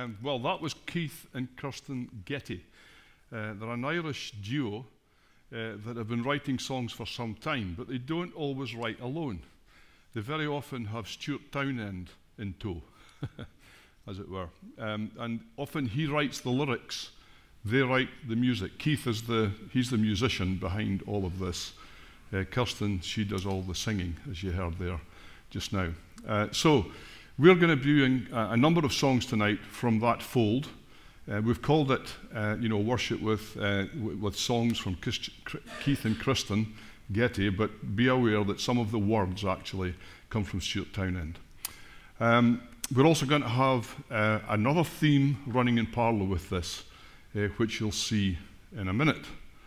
Well, that was Keith and Kirsten Getty. They're an Irish duo that have been writing songs for some time, but they don't always write alone. They very often have Stuart Townend in tow, as it were. And often he writes the lyrics, they write the music. Keith is he's the musician behind all of this. Kirsten, she does all the singing, as you heard there just now. So we're going to be doing a number of songs tonight from that fold. We've called it, worship with songs from Keith and Kirsten Getty, but be aware that some of the words actually come from Stuart Townend. We're also going to have another theme running in parallel with this, which you'll see in a minute.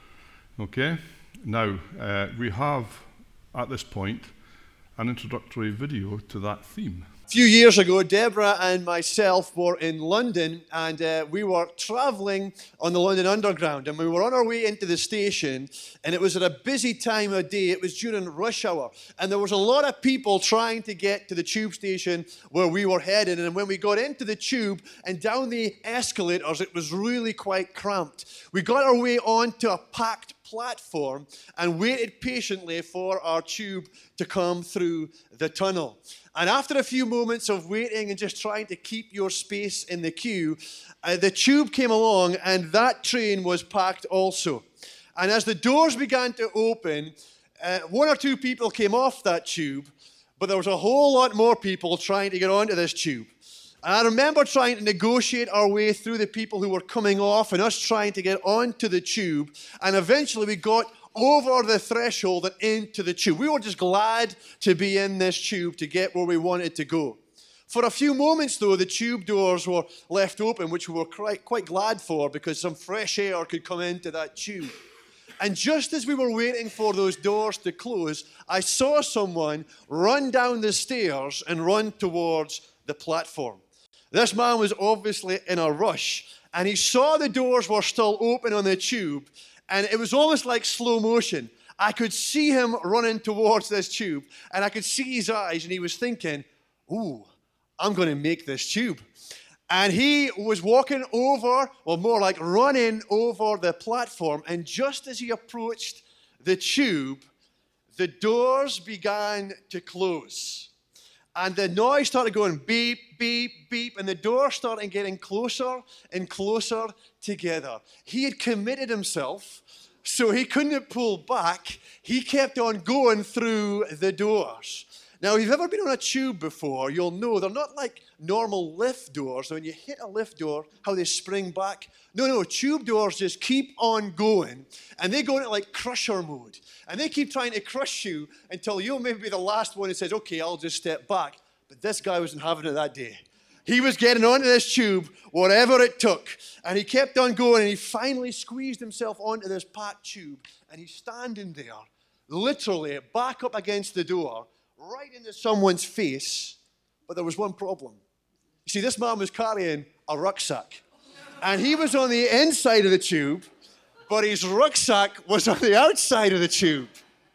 Okay? Now, we have, at this point, an introductory video to that theme. A few years ago, Deborah and myself were in London, and we were travelling on the London Underground, and we were on our way into the station, and it was at a busy time of day. It was during rush hour, and there was a lot of people trying to get to the tube station where we were headed, and when we got into the tube and down the escalators, it was really quite cramped. We got our way onto a packed platform and waited patiently for our tube to come through the tunnel. And after a few moments of waiting and just trying to keep your space in the queue, the tube came along and that train was packed also. And as the doors began to open, one or two people came off that tube, but there was a whole lot more people trying to get onto this tube. And I remember trying to negotiate our way through the people who were coming off and us trying to get onto the tube. And eventually we got over the threshold and into the tube. We were just glad to be in this tube to get where we wanted to go. For a few moments, though, the tube doors were left open, which we were quite glad for because some fresh air could come into that tube. And just as we were waiting for those doors to close, I saw someone run down the stairs and run towards the platform. This man was obviously in a rush, and he saw the doors were still open on the tube, and it was almost like slow motion. I could see him running towards this tube, and I could see his eyes, and he was thinking, ooh, I'm going to make this tube. And he was walking over, or more like running over the platform, and just as he approached the tube, the doors began to close. And the noise started going beep, beep, beep, and the door started getting closer and closer together. He had committed himself, so he couldn't pull back. He kept on going through the doors. Now, if you've ever been on a tube before, you'll know they're not like normal lift doors. So when you hit a lift door, how they spring back. No, tube doors just keep on going, and they go into like crusher mode. And they keep trying to crush you until you'll maybe be the last one who says, okay, I'll just step back. But this guy wasn't having it that day. He was getting onto this tube, whatever it took. And he kept on going, and he finally squeezed himself onto this packed tube. And he's standing there, literally back up against the door, right into someone's face. But there was one problem. You see, this man was carrying a rucksack. And he was on the inside of the tube, but his rucksack was on the outside of the tube.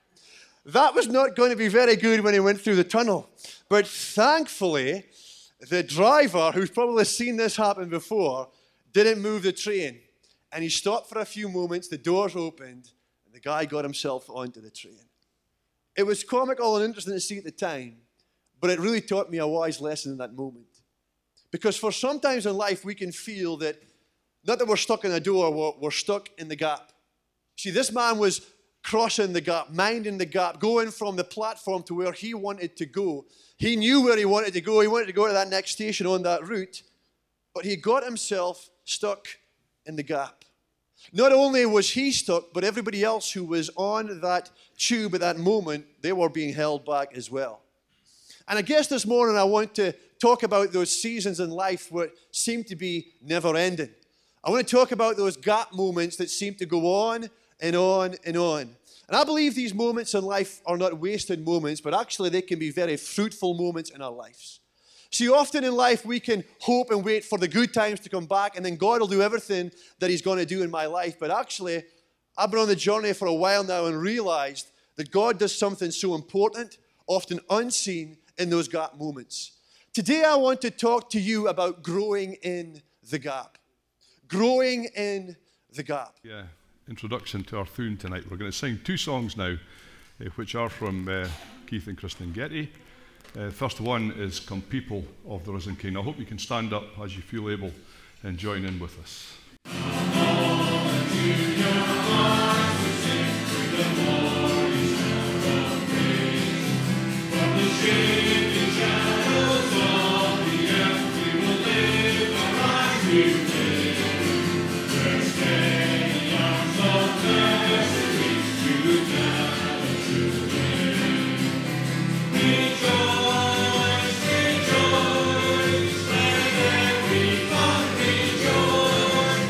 That was not going to be very good when he went through the tunnel. But thankfully, the driver, who's probably seen this happen before, didn't move the train. And he stopped for a few moments, the doors opened, and the guy got himself onto the train. It was comical and interesting to see at the time, but it really taught me a wise lesson in that moment. Because for sometimes in life, we can feel that, not that we're stuck in a door, we're stuck in the gap. See, this man was crossing the gap, minding the gap, going from the platform to where he wanted to go. He knew where he wanted to go. He wanted to go to that next station on that route, but he got himself stuck in the gap. Not only was he stuck, but everybody else who was on that tube at that moment, they were being held back as well. And I guess this morning I want to talk about those seasons in life where it seem to be never ending. I want to talk about those gap moments that seem to go on and on and on. And I believe these moments in life are not wasted moments, but actually they can be very fruitful moments in our lives. See, often in life we can hope and wait for the good times to come back, and then God will do everything that He's going to do in my life. But actually, I've been on the journey for a while now and realized that God does something so important, often unseen, in those gap moments. Today I want to talk to you about growing in the gap. Growing in the gap. Yeah, introduction to our tune tonight. We're going to sing two songs now, which are from Keith and Kristen Getty. First one is Come People of the Risen King. I hope you can stand up as you feel able and join in with us. Rejoice, let every heart rejoice.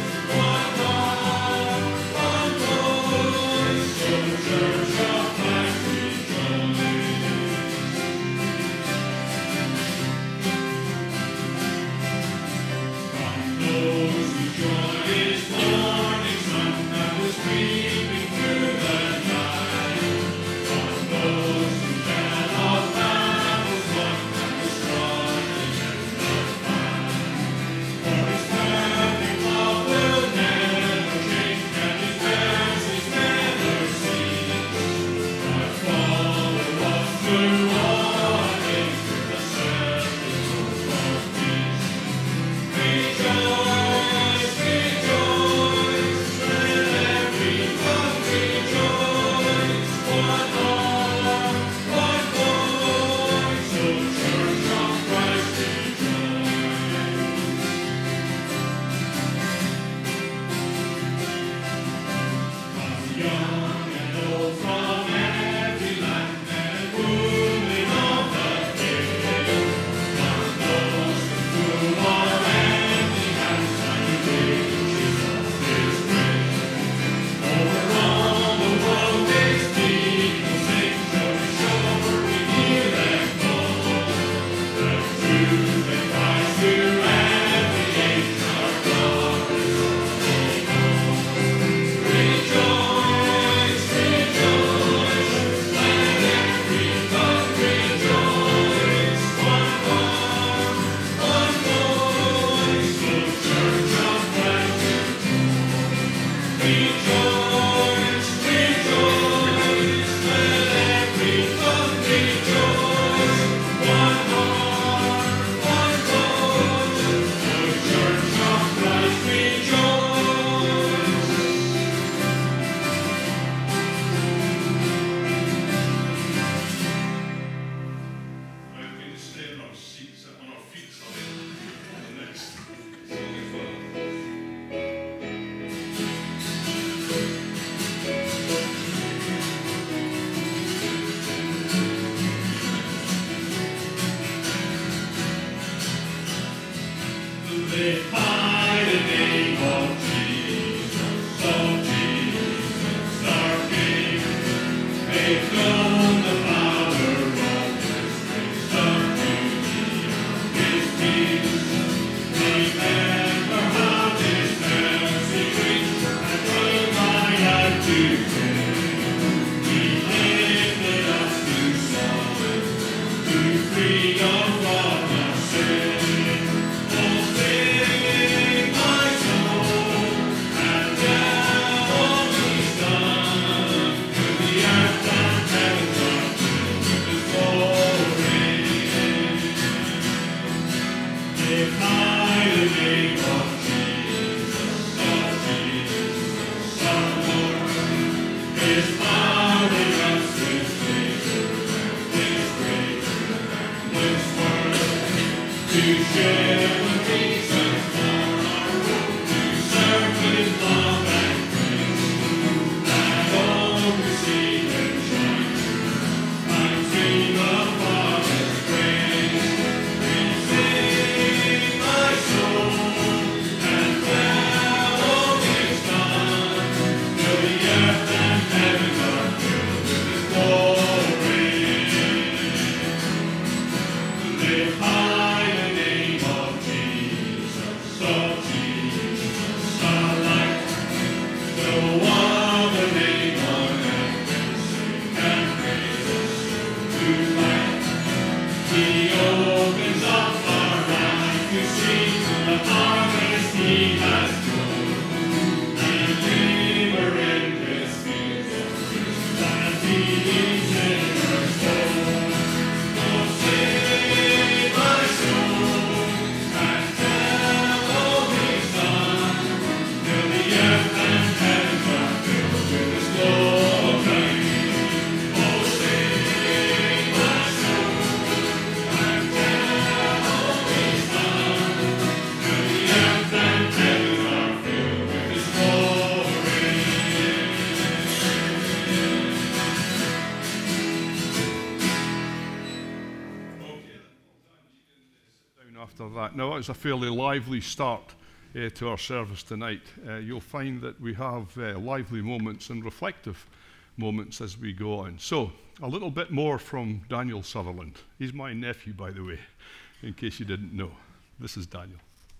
that. Now, it's a fairly lively start to our service tonight. You'll find that we have lively moments and reflective moments as we go on. So, a little bit more from Daniel Sutherland. He's my nephew, by the way, in case you didn't know. This is Daniel.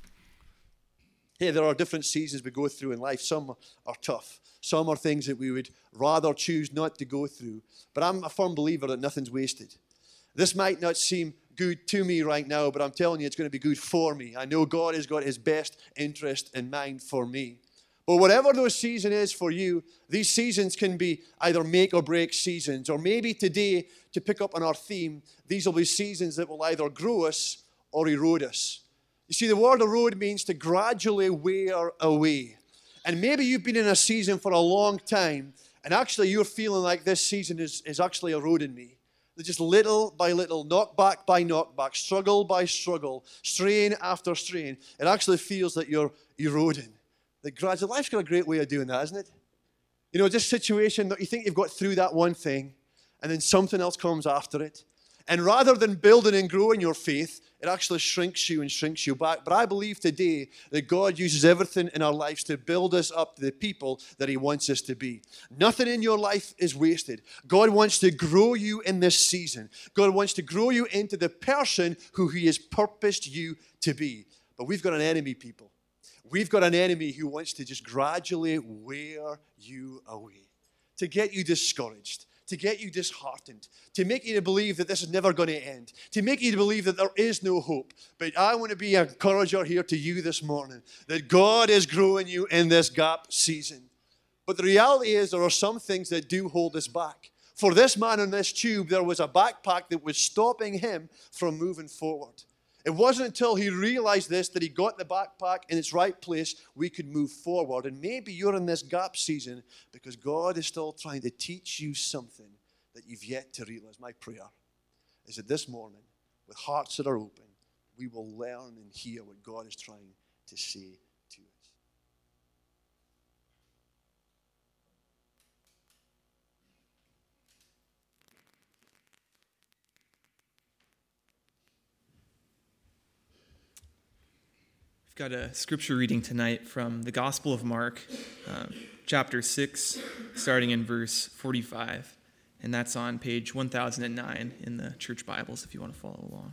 Hey, there are different seasons we go through in life. Some are tough. Some are things that we would rather choose not to go through. But I'm a firm believer that nothing's wasted. This might not seem good to me right now, but I'm telling you, it's going to be good for me. I know God has got his best interest in mind for me. But whatever those season is for you, these seasons can be either make or break seasons. Or maybe today, to pick up on our theme, these will be seasons that will either grow us or erode us. You see, the word erode means to gradually wear away. And maybe you've been in a season for a long time, and actually you're feeling like this season is actually eroding me. That just little by little, knockback by knockback, struggle by struggle, strain after strain, it actually feels that you're eroding. Life's got a great way of doing that, isn't it? You know, just situation that you think you've got through that one thing, and then something else comes after it. And rather than building and growing your faith, it actually shrinks you and shrinks you back. But I believe today that God uses everything in our lives to build us up to the people that he wants us to be. Nothing in your life is wasted. God wants to grow you in this season. God wants to grow you into the person who he has purposed you to be. But we've got an enemy, people. We've got an enemy who wants to just gradually wear you away, to get you discouraged, to get you disheartened, to make you to believe that this is never going to end, to make you to believe that there is no hope. But I want to be an encourager here to you this morning, that God is growing you in this gap season. But the reality is there are some things that do hold us back. For this man on this tube, there was a backpack that was stopping him from moving forward. It wasn't until he realized this that he got the backpack in its right place, we could move forward. And maybe you're in this gap season because God is still trying to teach you something that you've yet to realize. My prayer is that this morning, with hearts that are open, we will learn and hear what God is trying to say to us. Got a scripture reading tonight from the Gospel of Mark, chapter 6, starting in verse 45. And that's on page 1009 in the church Bibles if you want to follow along.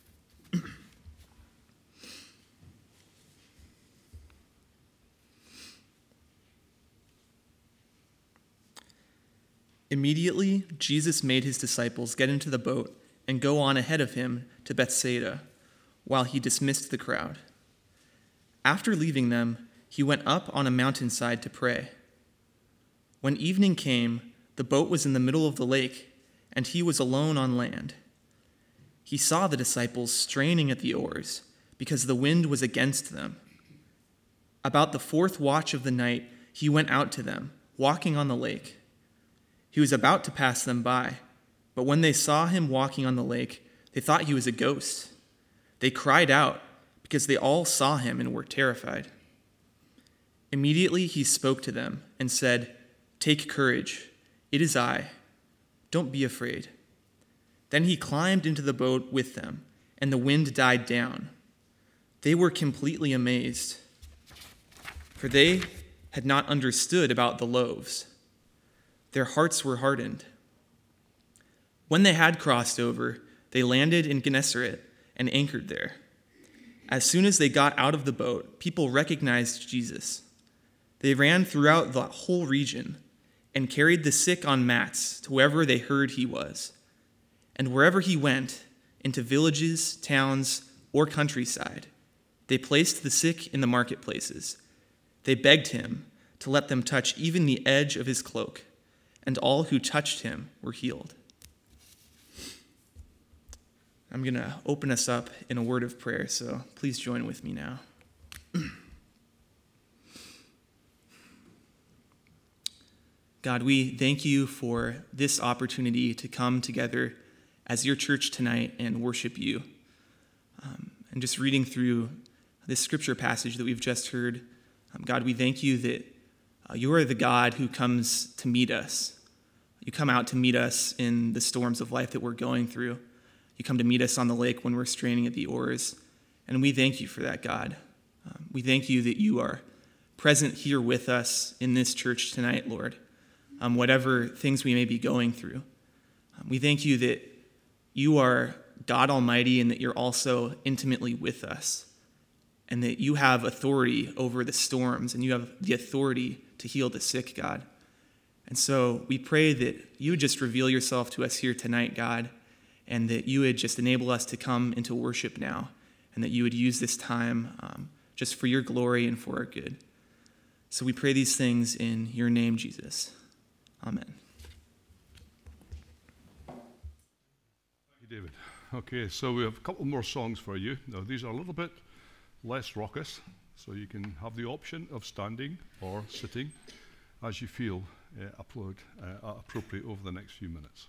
Immediately, Jesus made his disciples get into the boat and go on ahead of him to Bethsaida, while he dismissed the crowd. After leaving them, he went up on a mountainside to pray. When evening came, the boat was in the middle of the lake, and he was alone on land. He saw the disciples straining at the oars, because the wind was against them. About the 4th watch of the night, he went out to them, walking on the lake. He was about to pass them by, but when they saw him walking on the lake, they thought he was a ghost. They cried out, because they all saw him and were terrified. Immediately he spoke to them and said, "Take courage, it is I. Don't be afraid." Then he climbed into the boat with them, and the wind died down. They were completely amazed, for they had not understood about the loaves. Their hearts were hardened. When they had crossed over, they landed in Gennesaret and anchored there. As soon as they got out of the boat, people recognized Jesus. They ran throughout the whole region and carried the sick on mats to wherever they heard he was. And wherever he went, into villages, towns, or countryside, they placed the sick in the marketplaces. They begged him to let them touch even the edge of his cloak, and all who touched him were healed. I'm going to open us up in a word of prayer, so please join with me now. God, we thank you for this opportunity to come together as your church tonight and worship you. And just reading through this scripture passage that we've just heard, God, we thank you that you are the God who comes to meet us. You come out to meet us in the storms of life that we're going through. You come to meet us on the lake when we're straining at the oars. And we thank you for that, God. We thank you that you are present here with us in this church tonight, Lord, whatever things we may be going through. We thank you that you are God Almighty and that you're also intimately with us, and that you have authority over the storms and you have the authority to heal the sick, God. And so we pray that you would just reveal yourself to us here tonight, God, and that you would just enable us to come into worship now, and that you would use this time just for your glory and for our good. So we pray these things in your name, Jesus. Amen. Thank you, David. Okay, so we have a couple more songs for you. Now, these are a little bit less raucous, so you can have the option of standing or sitting as you feel appropriate over the next few minutes.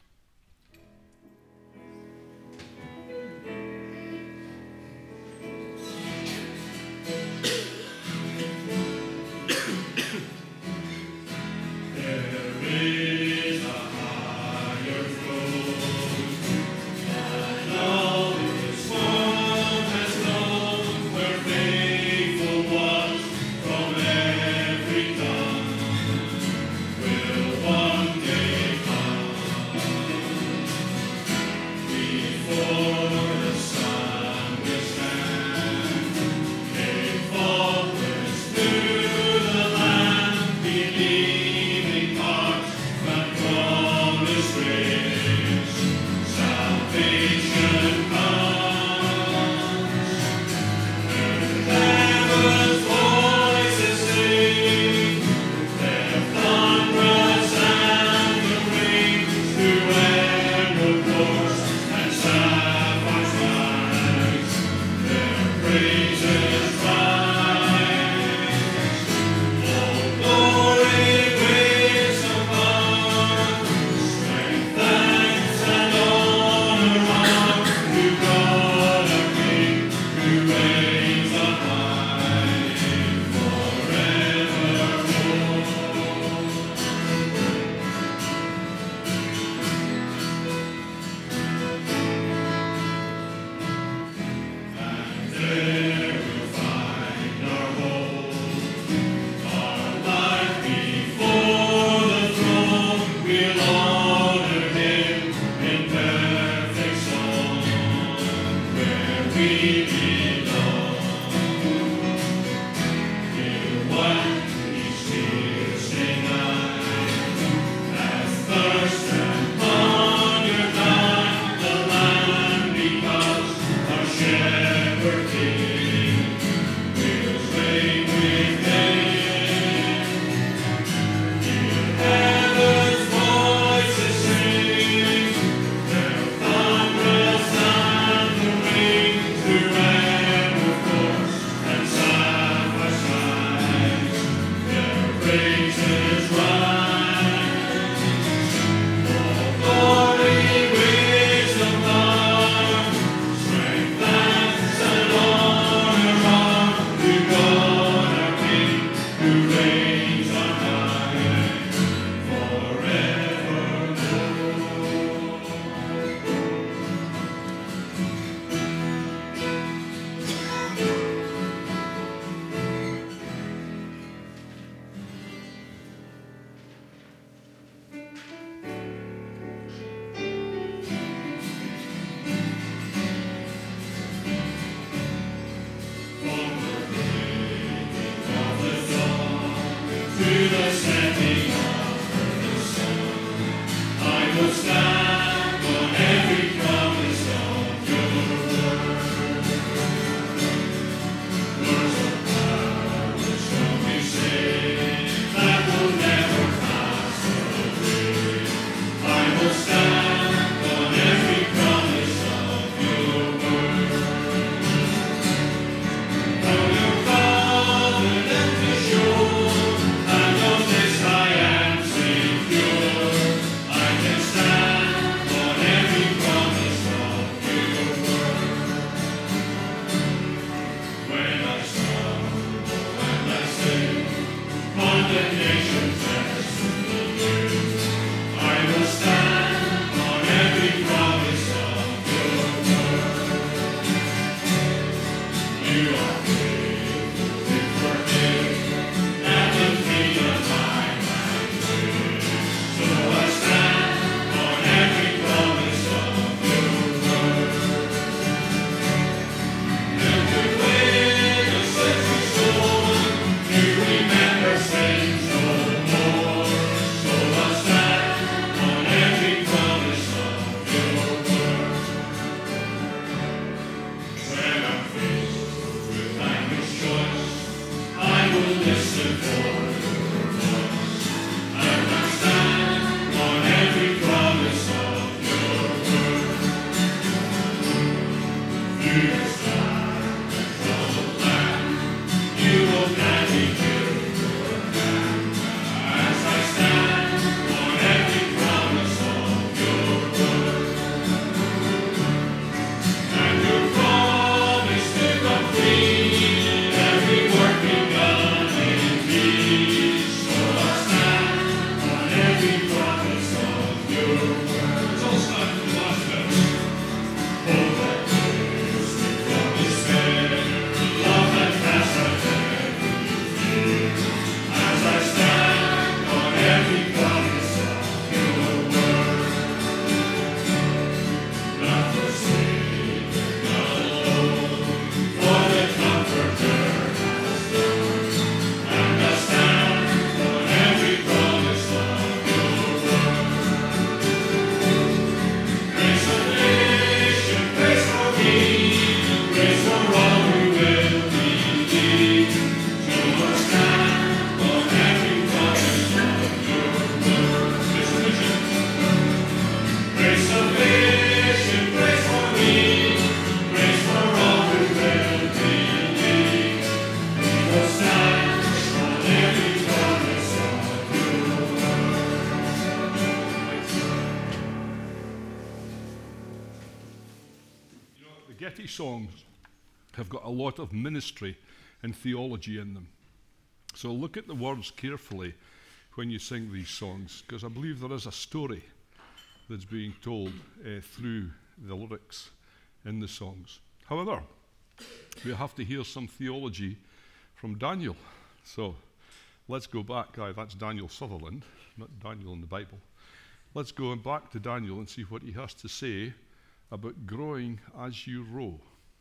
Getty songs have got a lot of ministry and theology in them. So look at the words carefully when you sing these songs, because I believe there is a story that's being told through the lyrics in the songs. However, we have to hear some theology from Daniel. So let's go back. That's Daniel Sutherland, not Daniel in the Bible. Let's go back to Daniel and see what he has to say about growing as you row.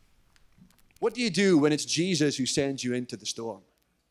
What do you do when it's Jesus who sends you into the storm?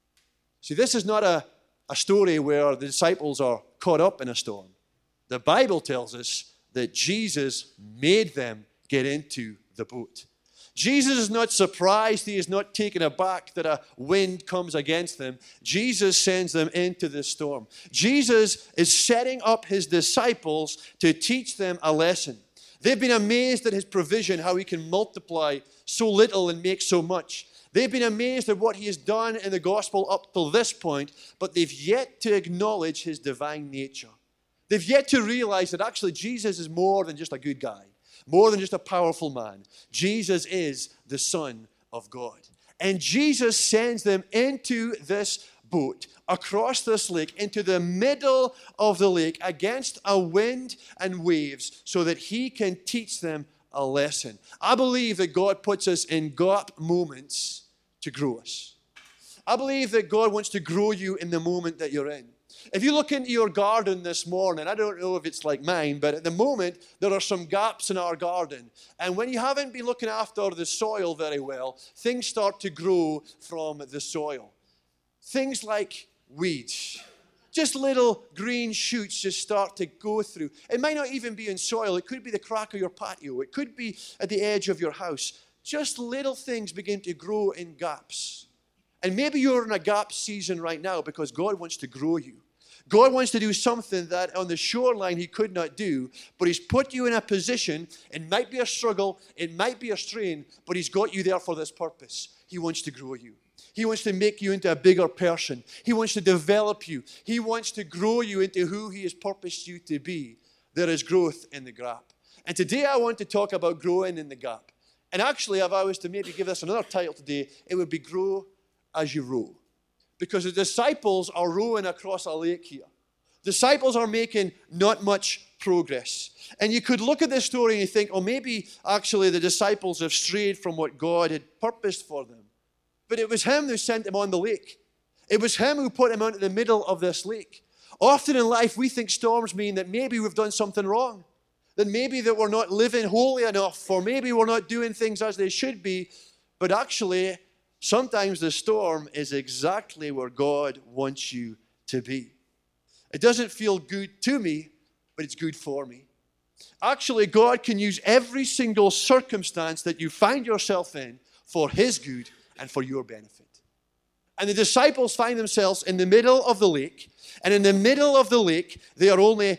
See, this is not a story where the disciples are caught up in a storm. The Bible tells us that Jesus made them get into the boat. Jesus is not surprised. He is not taken aback that a wind comes against them. Jesus sends them into the storm. Jesus is setting up his disciples to teach them a lesson. They've been amazed at his provision, how he can multiply so little and make so much. They've been amazed at what he has done in the gospel up till this point, but they've yet to acknowledge his divine nature. They've yet to realize that actually Jesus is more than just a good guy, more than just a powerful man. Jesus is the Son of God. And Jesus sends them into this boat, across this lake, into the middle of the lake, against a wind and waves, so that he can teach them a lesson. I believe that God puts us in gap moments to grow us. I believe that God wants to grow you in the moment that you're in. If you look into your garden this morning, I don't know if it's like mine, but at the moment, there are some gaps in our garden. And when you haven't been looking after the soil very well, things start to grow from the soil. Things like weeds. Just little green shoots just start to go through. It might not even be in soil. It could be the crack of your patio. It could be at the edge of your house. Just little things begin to grow in gaps. And maybe you're in a gap season right now because God wants to grow you. God wants to do something that on the shoreline he could not do, but he's put you in a position. It might be a struggle, it might be a strain, but he's got you there for this purpose. He wants to grow you. He wants to make you into a bigger person. He wants to develop you. He wants to grow you into who he has purposed you to be. There is growth in the gap. And today I want to talk about growing in the gap. And actually, if I was to maybe give this another title today, it would be Grow as You Row. Because the disciples are rowing across a lake here. Disciples are making not much progress. And you could look at this story and you think, oh, maybe actually the disciples have strayed from what God had purposed for them. But it was him who sent them on the lake. It was him who put them out in the middle of this lake. Often in life, we think storms mean that maybe we've done something wrong. That maybe that we're not living holy enough, or maybe we're not doing things as they should be. But actually, sometimes the storm is exactly where God wants you to be. It doesn't feel good to me, but it's good for me. Actually, God can use every single circumstance that you find yourself in for his good and for your benefit. And the disciples find themselves in the middle of the lake, and in the middle of the lake, they're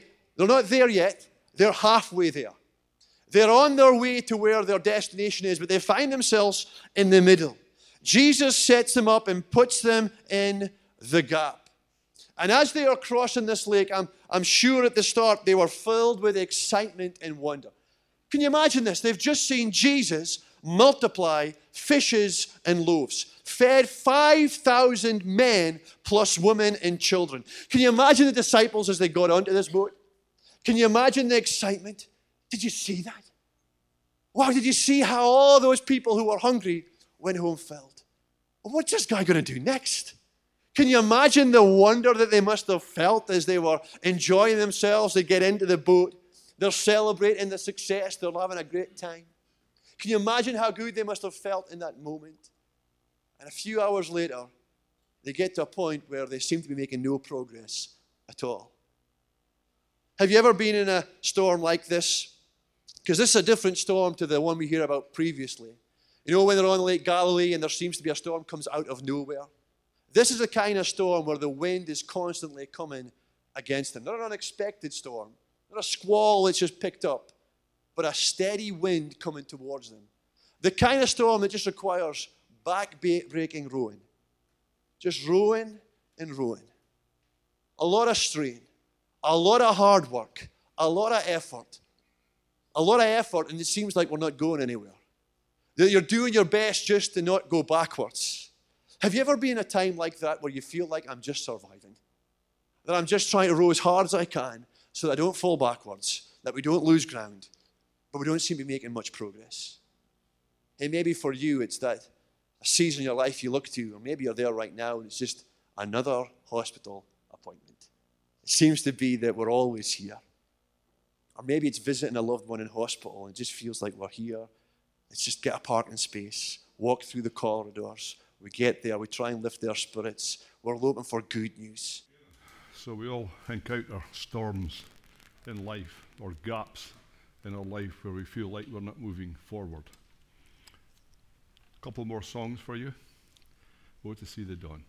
not there yet, they're halfway there. They're on their way to where their destination is, but they find themselves in the middle. Jesus sets them up and puts them in the gap. And as they are crossing this lake, I'm sure at the start they were filled with excitement and wonder. Can you imagine this? They've just seen Jesus multiply fishes and loaves, fed 5,000 men plus women and children. Can you imagine the disciples as they got onto this boat? Can you imagine the excitement? Did you see that? Wow, did you see how all those people who were hungry went home filled? Well, what's this guy going to do next? Can you imagine the wonder that they must have felt as they were enjoying themselves? They get into the boat. They're celebrating the success. They're having a great time. Can you imagine how good they must have felt in that moment? And a few hours later, they get to a point where they seem to be making no progress at all. Have you ever been in a storm like this? Because this is a different storm to the one we hear about previously. You know, when they're on Lake Galilee and there seems to be a storm comes out of nowhere. This is the kind of storm where the wind is constantly coming against them. Not an unexpected storm, not a squall that's just picked up, but a steady wind coming towards them. The kind of storm that just requires back-breaking rowing. Just rowing and rowing. A lot of strain, a lot of hard work, a lot of effort. A lot of effort, and it seems like we're not going anywhere. That you're doing your best just to not go backwards. Have you ever been in a time like that where you feel like I'm just surviving? That I'm just trying to row as hard as I can so that I don't fall backwards, that we don't lose ground, but we don't seem to be making much progress. And maybe for you, it's that a season in your life you look to, or maybe you're there right now and it's just another hospital appointment. It seems to be that we're always here. Or maybe it's visiting a loved one in hospital and it just feels like we're here. Let's just get a parking space, walk through the corridors. We get there, we try and lift their spirits. We're hoping for good news. So we all encounter storms in life, or gaps in our life where we feel like we're not moving forward. A couple more songs for you. Go to see the dawn.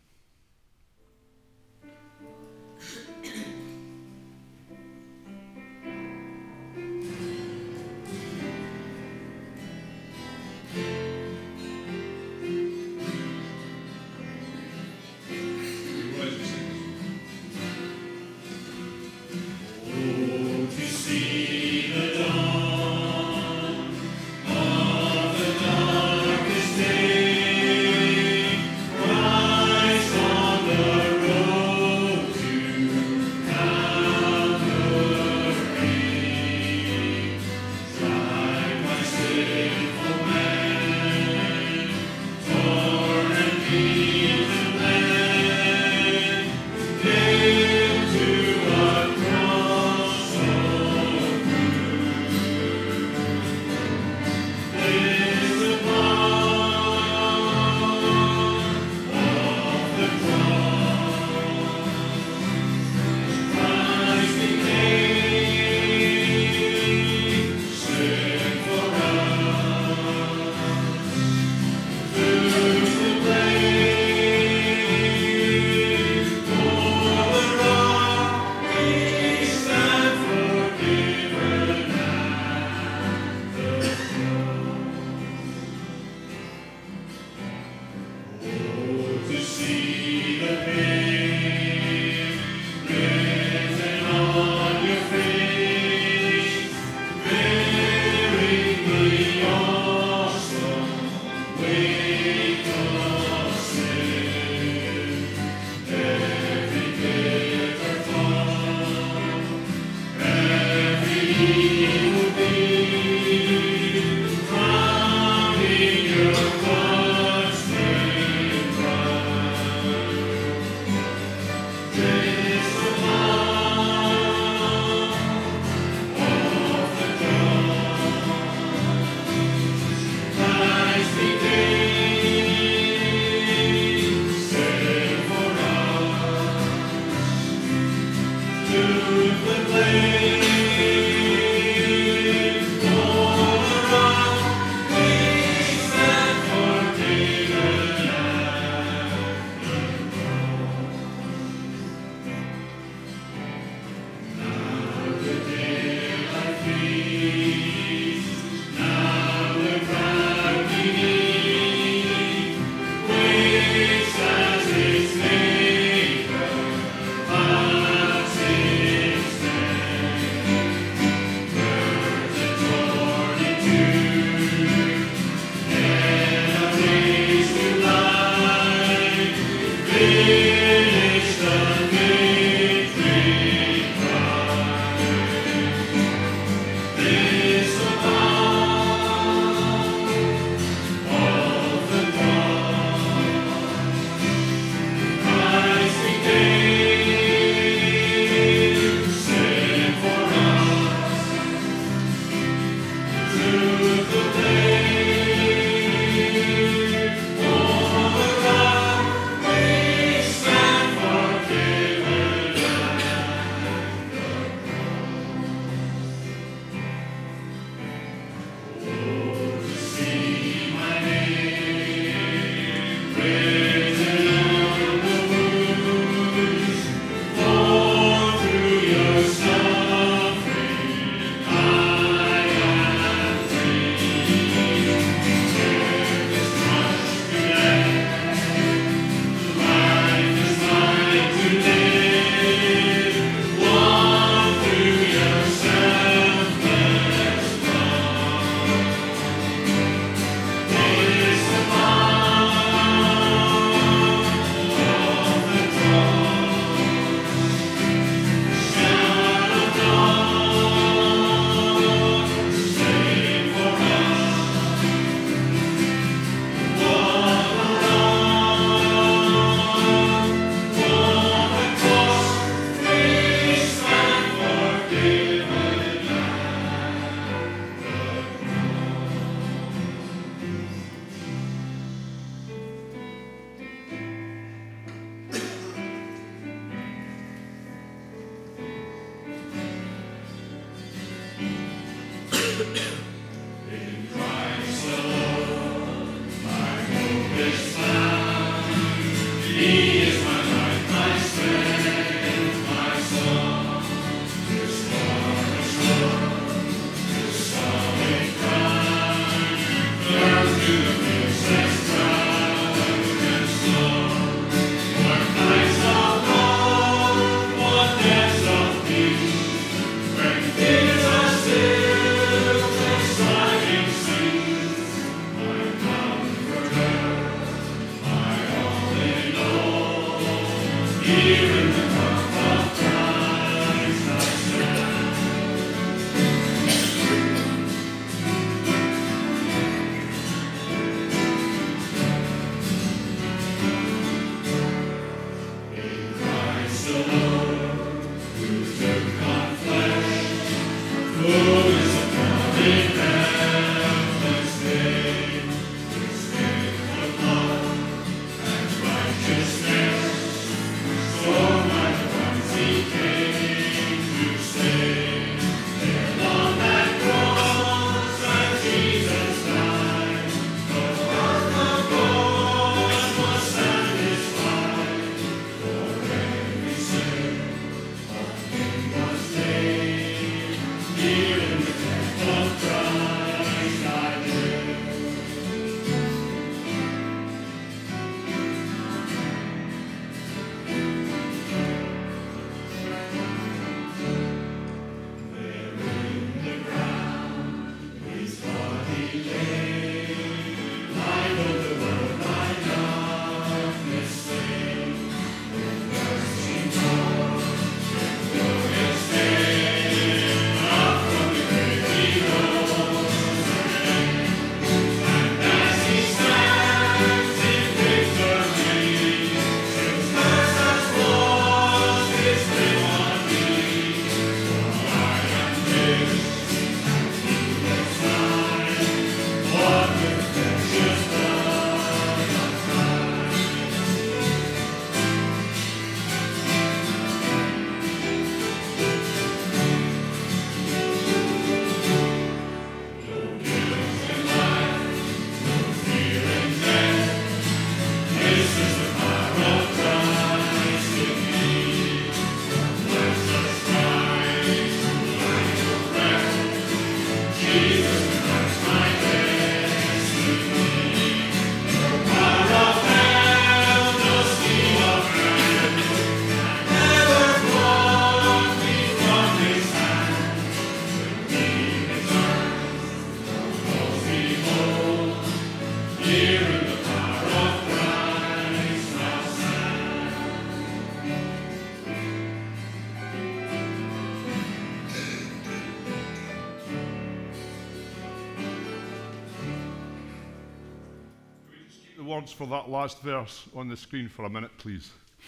The words for that last verse on the screen for a minute, please.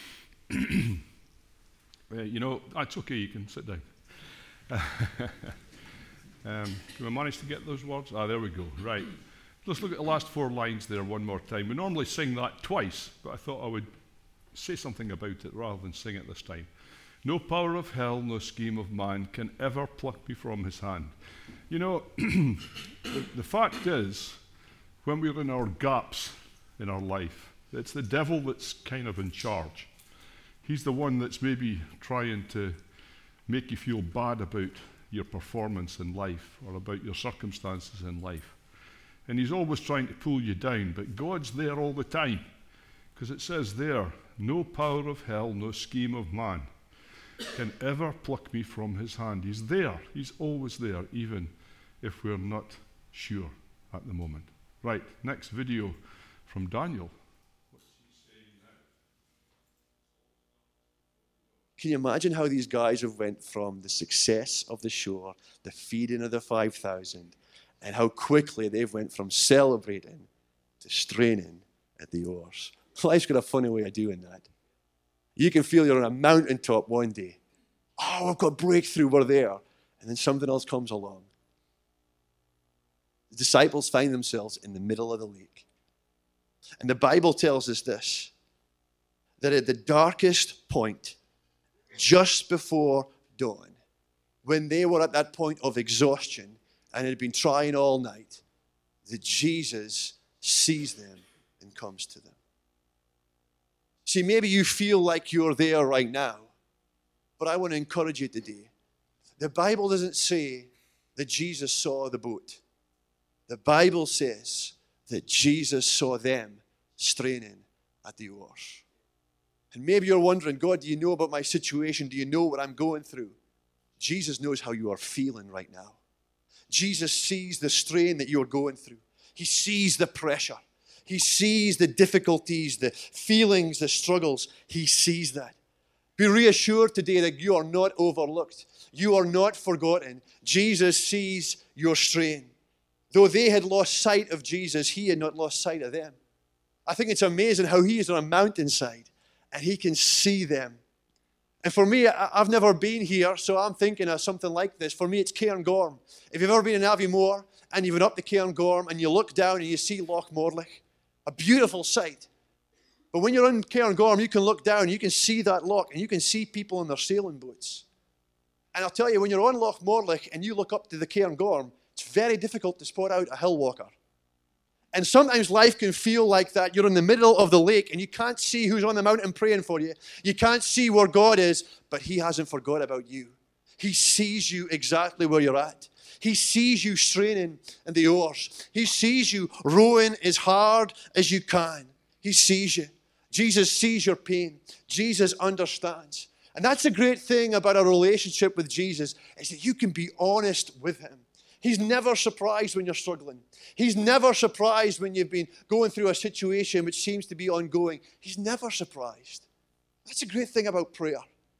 That's okay, you can sit down. Can we manage to get those words? There we go, right. Let's look at the last 4 lines there one more time. We normally sing that twice, but I thought I would say something about it rather than sing it this time. No power of hell, no scheme of man can ever pluck me from his hand. You know, the fact is, when we're in our gaps in our life, it's the devil that's kind of in charge. He's the one that's maybe trying to make you feel bad about your performance in life or about your circumstances in life. And he's always trying to pull you down, but God's there all the time. Because it says there, no power of hell, no scheme of man can ever pluck me from his hand. He's there. He's always there, even if we're not sure at the moment. Right, next video from Daniel. What's he saying now? Can you imagine how these guys have went from the success of the shore, the feeding of the 5,000, and how quickly they've went from celebrating to straining at the oars? Life's got a funny way of doing that. You can feel you're on a mountaintop one day. Oh, I've got breakthrough, we're there. And then something else comes along. The disciples find themselves in the middle of the lake. And the Bible tells us this, that at the darkest point, just before dawn, when they were at that point of exhaustion and had been trying all night, that Jesus sees them and comes to them. See, maybe you feel like you're there right now, but I want to encourage you today. The Bible doesn't say that Jesus saw the boat. The Bible says that Jesus saw them straining at the oars. And maybe you're wondering, God, do you know about my situation? Do you know what I'm going through? Jesus knows how you are feeling right now. Jesus sees the strain that you're going through. He sees the pressure. He sees the difficulties, the feelings, the struggles. He sees that. Be reassured today that you are not overlooked. You are not forgotten. Jesus sees your strain. Though they had lost sight of Jesus, he had not lost sight of them. I think it's amazing how he is on a mountainside and he can see them. And for me, I've never been here, so I'm thinking of something like this. For me, it's Cairngorm. If you've ever been in Aviemore and you've been up to Cairngorm and you look down and you see Loch Morlich, a beautiful sight. But when you're in Cairngorm, you can look down and you can see that loch and you can see people in their sailing boats. And I'll tell you, when you're on Loch Morlich and you look up to the Cairngorm, it's very difficult to spot out a hill walker. And sometimes life can feel like that. You're in the middle of the lake and you can't see who's on the mountain praying for you. You can't see where God is, but he hasn't forgot about you. He sees you exactly where you're at. He sees you straining in the oars. He sees you rowing as hard as you can. He sees you. Jesus sees your pain. Jesus understands. And that's the great thing about a relationship with Jesus, is that you can be honest with him. He's never surprised when you're struggling. He's never surprised when you've been going through a situation which seems to be ongoing. He's never surprised. That's a great thing about prayer.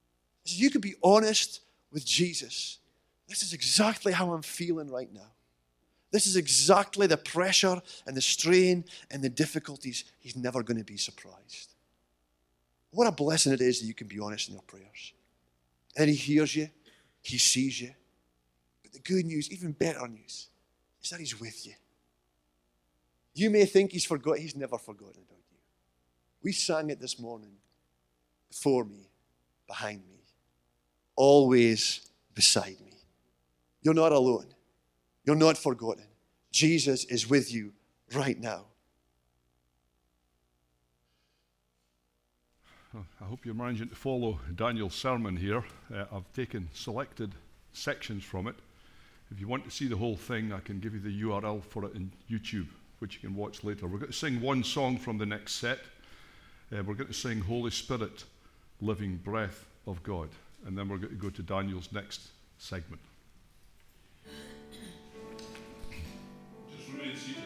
Is you can be honest with Jesus. This is exactly how I'm feeling right now. This is exactly the pressure and the strain and the difficulties. He's never going to be surprised. What a blessing it is that you can be honest in your prayers. And he hears you. He sees you. The good news, even better news, is that he's with you. You may think he's forgotten. He's never forgotten about you. We sang it this morning. Before me, behind me, always beside me. You're not alone. You're not forgotten. Jesus is with you right now. I hope you're managing to follow Daniel's sermon here. I've taken selected sections from it. If you want to see the whole thing, I can give you the URL for it in YouTube, which you can watch later. We're going to sing one song from the next set. We're going to sing Holy Spirit, Living Breath of God. And then we're going to go to Daniel's next segment. Just remain seated.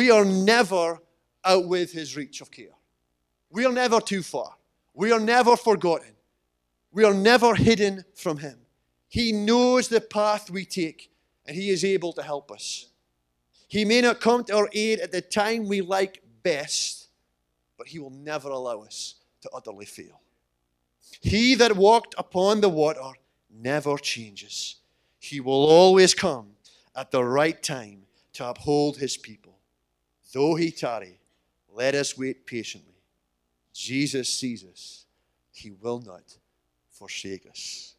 we are never out with his reach of care. We are never too far. We are never forgotten. We are never hidden from him. He knows the path we take, and he is able to help us. He may not come to our aid at the time we like best, but he will never allow us to utterly fail. He that walked upon the water never changes. He will always come at the right time to uphold his people. Though he tarry, let us wait patiently. Jesus sees us. He will not forsake us.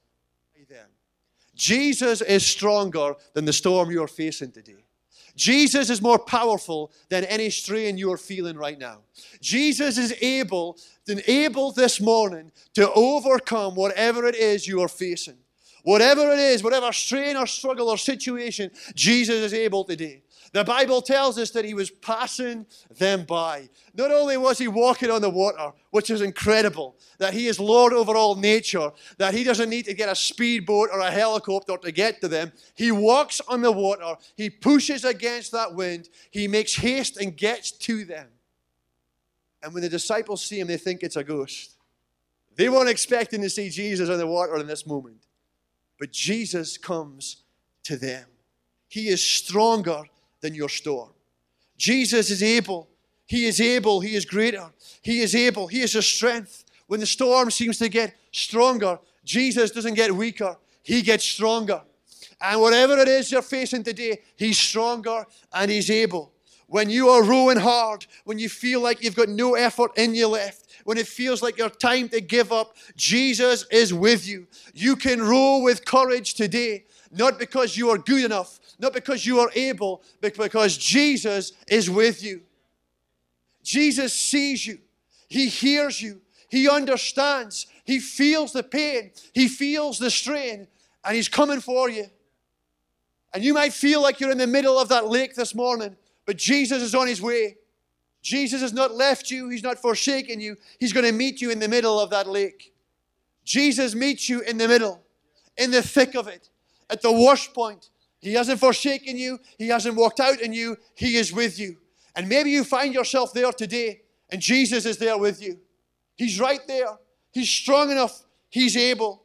Jesus is stronger than the storm you are facing today. Jesus is more powerful than any strain you are feeling right now. Jesus is able this morning to overcome whatever it is you are facing. Whatever it is, whatever strain or struggle or situation, Jesus is able today. The Bible tells us that he was passing them by. Not only was he walking on the water, which is incredible, that he is Lord over all nature, that he doesn't need to get a speedboat or a helicopter to get to them. He walks on the water. He pushes against that wind. He makes haste and gets to them. And when the disciples see him, they think it's a ghost. They weren't expecting to see Jesus on the water in this moment. But Jesus comes to them. He is stronger than your storm. Jesus is able. He is able. He is greater. He is able. He is your strength. When the storm seems to get stronger, Jesus doesn't get weaker. He gets stronger. And whatever it is you're facing today, he's stronger and he's able. When you are rowing hard, when you feel like you've got no effort in you left, when it feels like your time to give up, Jesus is with you. You can row with courage today, not because you are good enough, not because you are able, but because Jesus is with you. Jesus sees you. He hears you. He understands. He feels the pain. He feels the strain, and he's coming for you. And you might feel like you're in the middle of that lake this morning, but Jesus is on his way. Jesus has not left you. He's not forsaken you. He's going to meet you in the middle of that lake. Jesus meets you in the middle, in the thick of it, at the worst point. He hasn't forsaken you. He hasn't walked out on you. He is with you. And maybe you find yourself there today, and Jesus is there with you. He's right there. He's strong enough. He's able.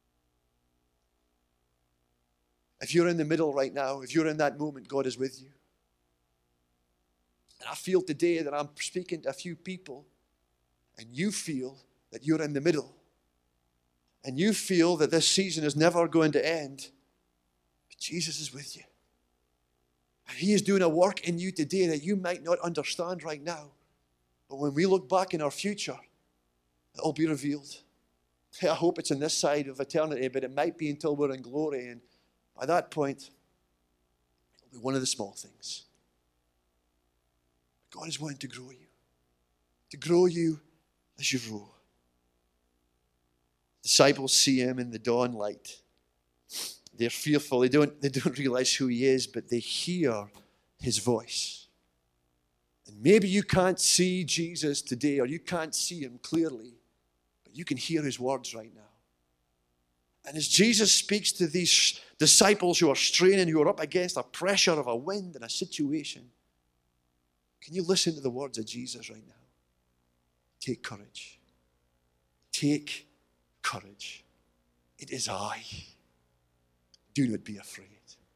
If you're in the middle right now, if you're in that moment, God is with you. And I feel today that I'm speaking to a few people, and you feel that you're in the middle. And you feel that this season is never going to end. But Jesus is with you. And he is doing a work in you today that you might not understand right now. But when we look back in our future, it'll be revealed. I hope it's on this side of eternity, but it might be until we're in glory. And by that point, it'll be one of the small things. God is wanting to grow you as you row. Disciples see him in the dawn light. They're fearful. They don't realize who he is, but they hear his voice. And maybe you can't see Jesus today, or you can't see him clearly, but you can hear his words right now. And as Jesus speaks to these disciples who are straining, who are up against a pressure of a wind and a situation, can you listen to the words of Jesus right now? Take courage. Take courage. It is I. Do not be afraid.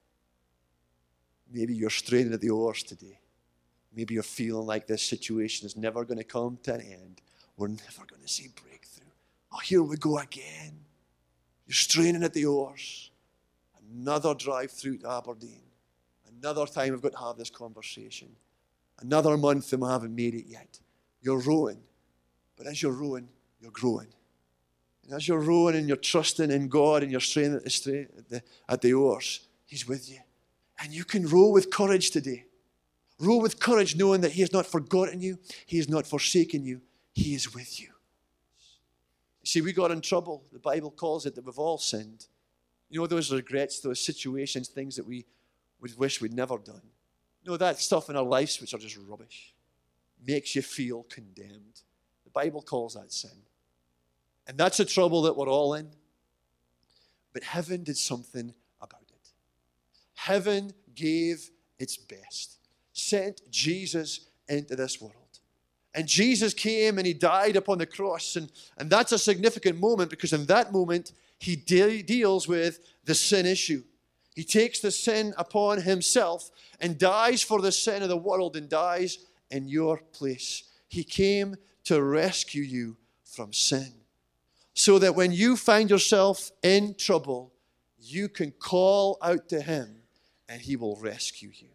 Maybe you're straining at the oars today. Maybe you're feeling like this situation is never going to come to an end. We're never going to see breakthrough. Oh, here we go again. You're straining at the oars. Another drive through to Aberdeen. Another time we've got to have this conversation. Another month and we haven't made it yet. You're rowing. But as you're rowing, you're growing. And as you're rowing and you're trusting in God and you're straining at the oars, he's with you. And you can row with courage today. Row with courage knowing that he has not forgotten you. He has not forsaken you. He is with you. You see, we got in trouble. The Bible calls it that we've all sinned. You know, those regrets, those situations, things that we would wish we'd never done. You know, that stuff in our lives which are just rubbish. Makes you feel condemned. The Bible calls that sin. And that's the trouble that we're all in. But heaven did something about it. Heaven gave its best. sent Jesus into this world. And Jesus came and he died upon the cross. And that's a significant moment because in that moment, he deals with the sin issue. He takes the sin upon himself and dies for the sin of the world and dies in your place. He came to rescue you from sin, so that when you find yourself in trouble, you can call out to him and he will rescue you.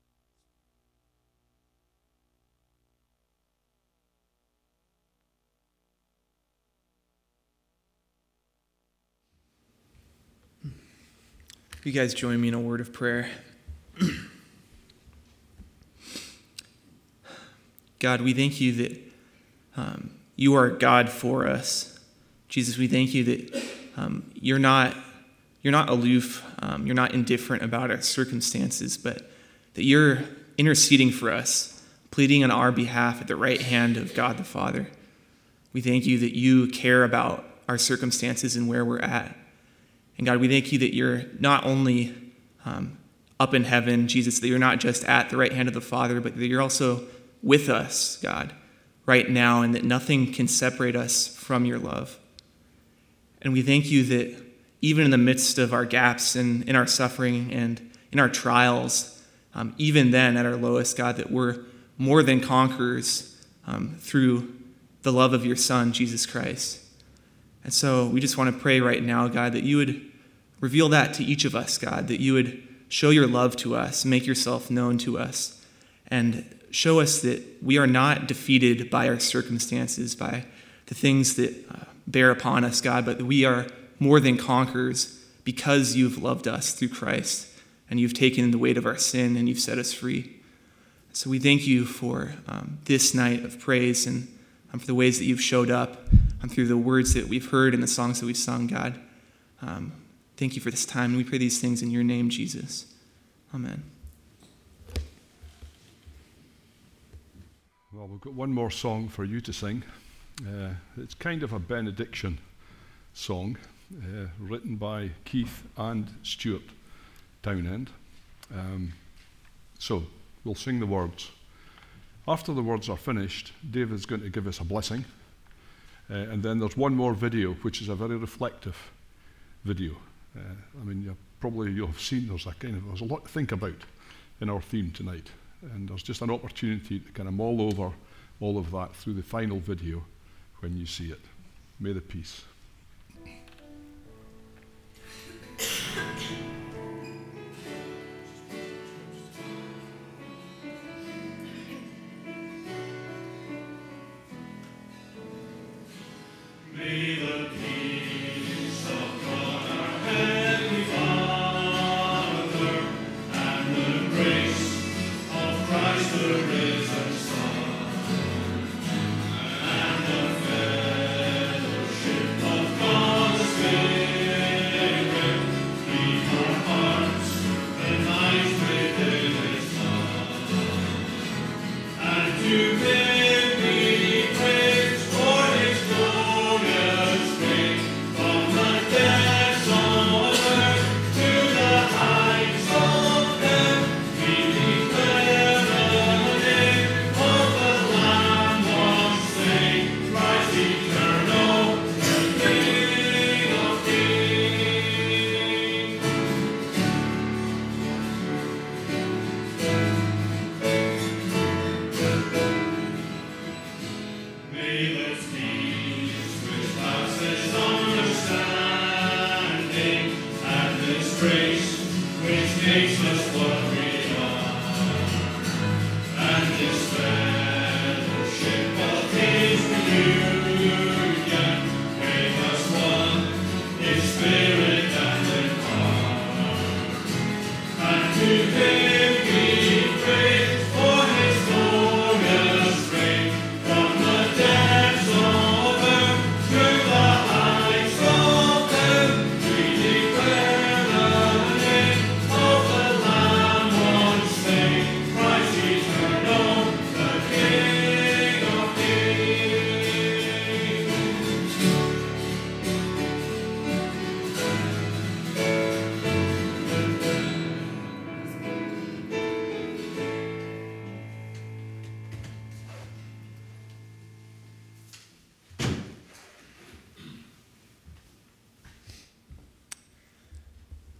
You guys join me in a word of prayer. God, we thank you that you are God for us. Jesus, we thank you that you're not aloof, you're not indifferent about our circumstances, but that you're interceding for us, pleading on our behalf at the right hand of God the Father. We thank you that you care about our circumstances and where we're at. And God, we thank you that you're not only up in heaven, Jesus, that you're not just at the right hand of the Father, but that you're also with us, God, right now, and that nothing can separate us from your love. And we thank you that even in the midst of our gaps and in our suffering and in our trials, even then at our lowest, God, that we're more than conquerors through the love of your Son, Jesus Christ. And so we just want to pray right now, God, that you would reveal that to each of us, God, that you would show your love to us, make yourself known to us, and show us that we are not defeated by our circumstances, by the things that bear upon us, God, but that we are more than conquerors because you've loved us through Christ, and you've taken the weight of our sin, and you've set us free. So we thank you for this night of praise and for the ways that you've showed up through the words that we've heard and the songs that we've sung, God. Thank you for this time, and we pray these things in your name, Jesus. Amen. Well, we've got one more song for you to sing. It's kind of a benediction song written by Keith and Stuart Townend. So we'll sing the words. After the words are finished, David's going to give us a blessing. And then there's one more video, which is a very reflective video. You'll have seen there's a lot to think about in our theme tonight. And there's just an opportunity to kind of mull over all of that through the final video when you see it. May the peace. May the peace of God our Heavenly Father and the grace of Christ the risen Son and the fellowship of God the Spirit keep our hearts united within His love, and to Him be praise for His glorious reign from the depths of earth to the heights of heaven. We declare the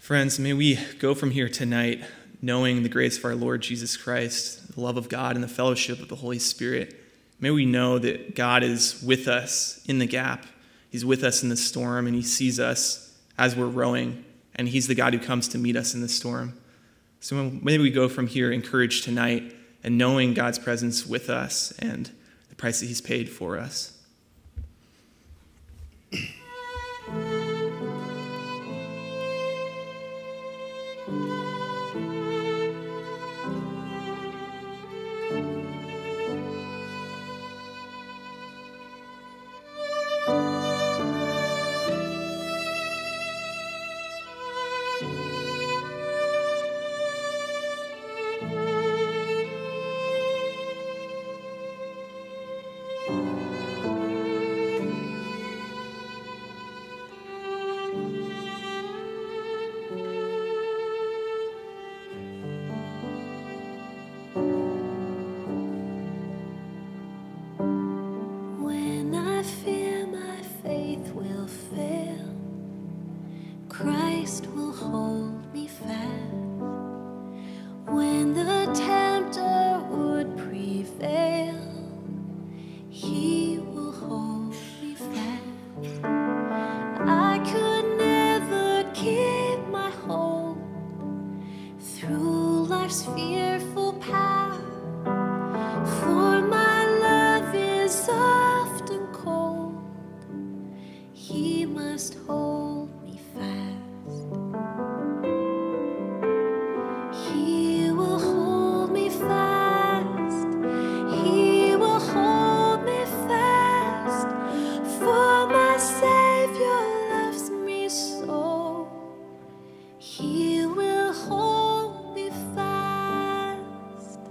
Friends, may we go from here tonight knowing the grace of our Lord Jesus Christ, the love of God, and the fellowship of the Holy Spirit. May we know that God is with us in the gap. He's with us in the storm, and he sees us as we're rowing, and he's the God who comes to meet us in the storm. So may we go from here encouraged tonight and knowing God's presence with us and the price that he's paid for us. When I fear my faith will fail, Christ will hold me fast. When the tempter would prevail, he will hold me fast. I could never keep my hold through life's fearful path, for my love is often cold. He must hold me fast. He will hold me fast. He will hold me fast. For my Savior loves me so. He will hold me fast.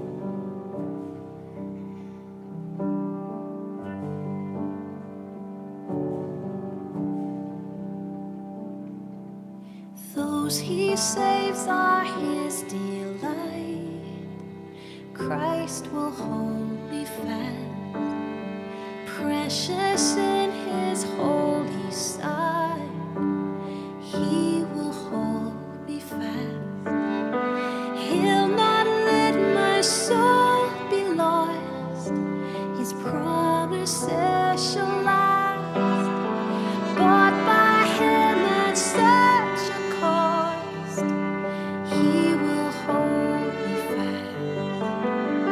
Those he saves are his delight. Christ will hold me fast. Precious in his holy sight, he will hold me fast. He'll not let my soul be lost. His promises shall last. Bought by him at such a cost, he will hold me fast.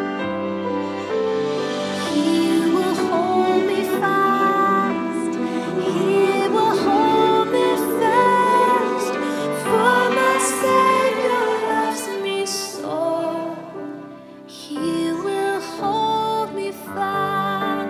He will hold me fast. He will hold me fast. For my Savior loves me so. He will hold me fast.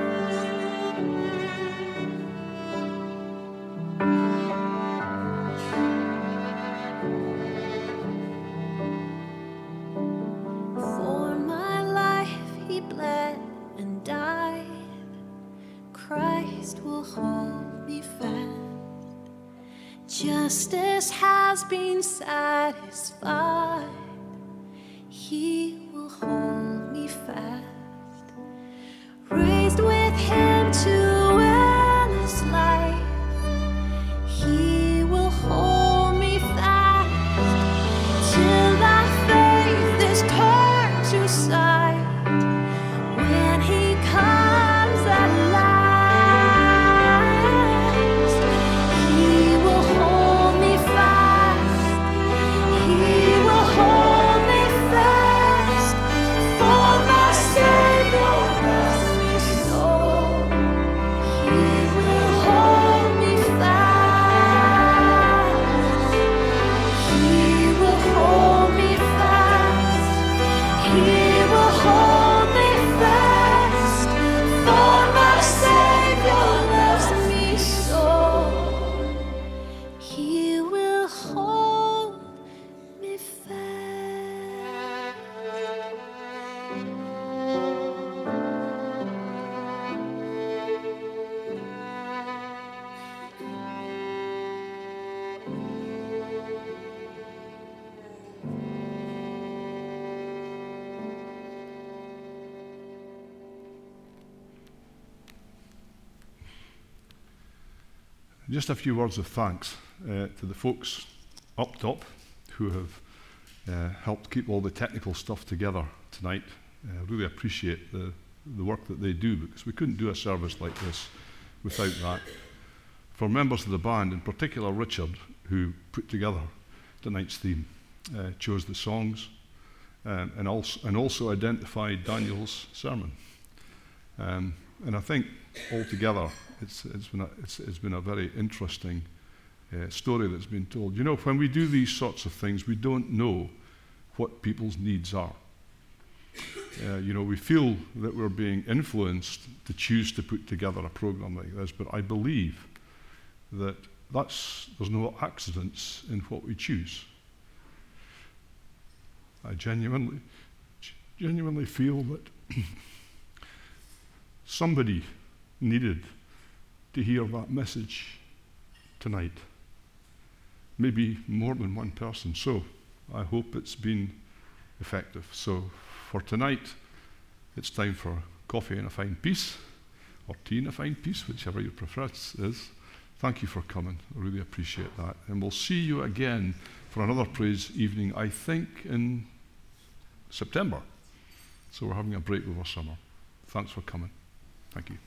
For my life he bled and died. Christ will hold me fast. Justice has been satisfied. He will hold me fast. Raised with him to endless life, he will hold me fast till thy faith is turned to sight. When he comes at last, he will hold me fast. He will hold me fast. For my Savior loves me so. He will hold me fast. He will hold me fast. He will hold me fast. For my Savior loves me so. He will hold me fast. Just a few words of thanks to the folks up top, who have helped keep all the technical stuff together tonight. Really appreciate the work that they do, because we couldn't do a service like this without that. For members of the band, in particular Richard, who put together tonight's theme, chose the songs, and also identified Daniel's sermon. And I think altogether it's been a very interesting story that's been told. You know, when we do these sorts of things, we don't know what people's needs are. You know, we feel that we're being influenced to choose to put together a program like this, but I believe that there's no accidents in what we choose. I genuinely feel that somebody needed to hear that message tonight. Maybe more than one person. So I hope it's been effective. So for tonight, it's time for coffee and a fine piece, or tea and a fine piece, whichever your preference is. Thank you for coming. I really appreciate that. And we'll see you again for another praise evening, I think, in September. So we're having a break over summer. Thanks for coming. Thank you.